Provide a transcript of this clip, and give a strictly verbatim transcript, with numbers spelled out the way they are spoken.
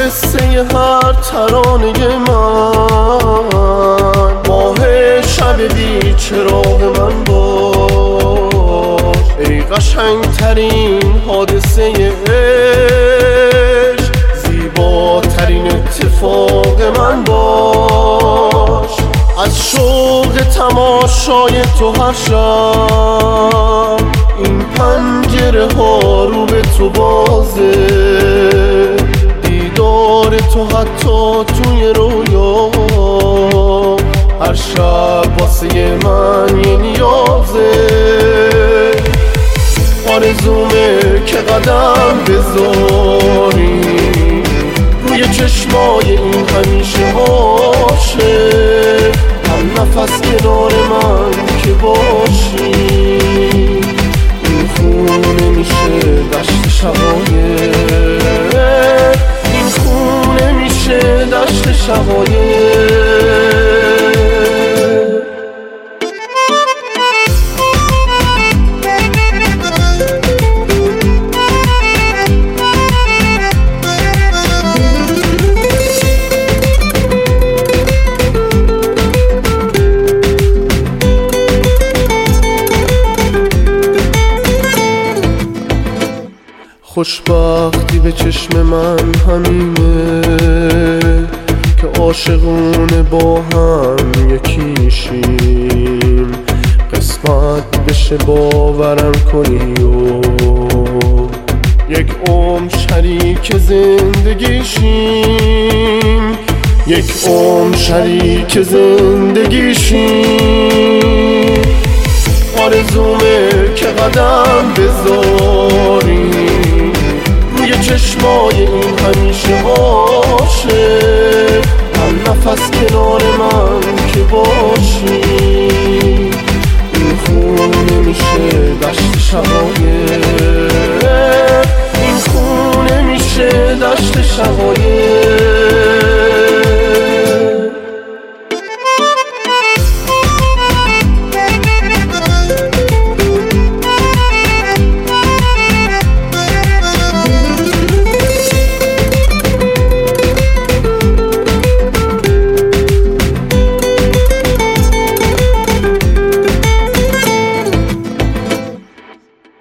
قصه هر ترانه من، ماه شب بی چراغ من باش. ای قشنگترین حادثه عشق، زیباترین اتفاق من باش. از شوق تماشای تو هر شب این پنجره ها رو به تو بازه. دیدار تو حتی توی رویا هر شب واسه من یه نیازه. آرزومه که قدم بذاری روی چشمای این همیشه عاشق، هم نفس کنار من که باشی. این خونه میشه دشت شقایق، این خونه میشه دشت شقایق. خوشبختی به چشم من همینه که عاشقونه با هم یکیشیم. قسمت بشه باورم کنی و یک عمر شریک زندگیشیم، یک عمر شریک زندگیشیم. آرزومه که قدم بذاری روی چشمای این همیشه عاشق، هم نفس کنار من که باشی. این خونه میشه دشت شقایق، این خونه میشه دشت شقایق.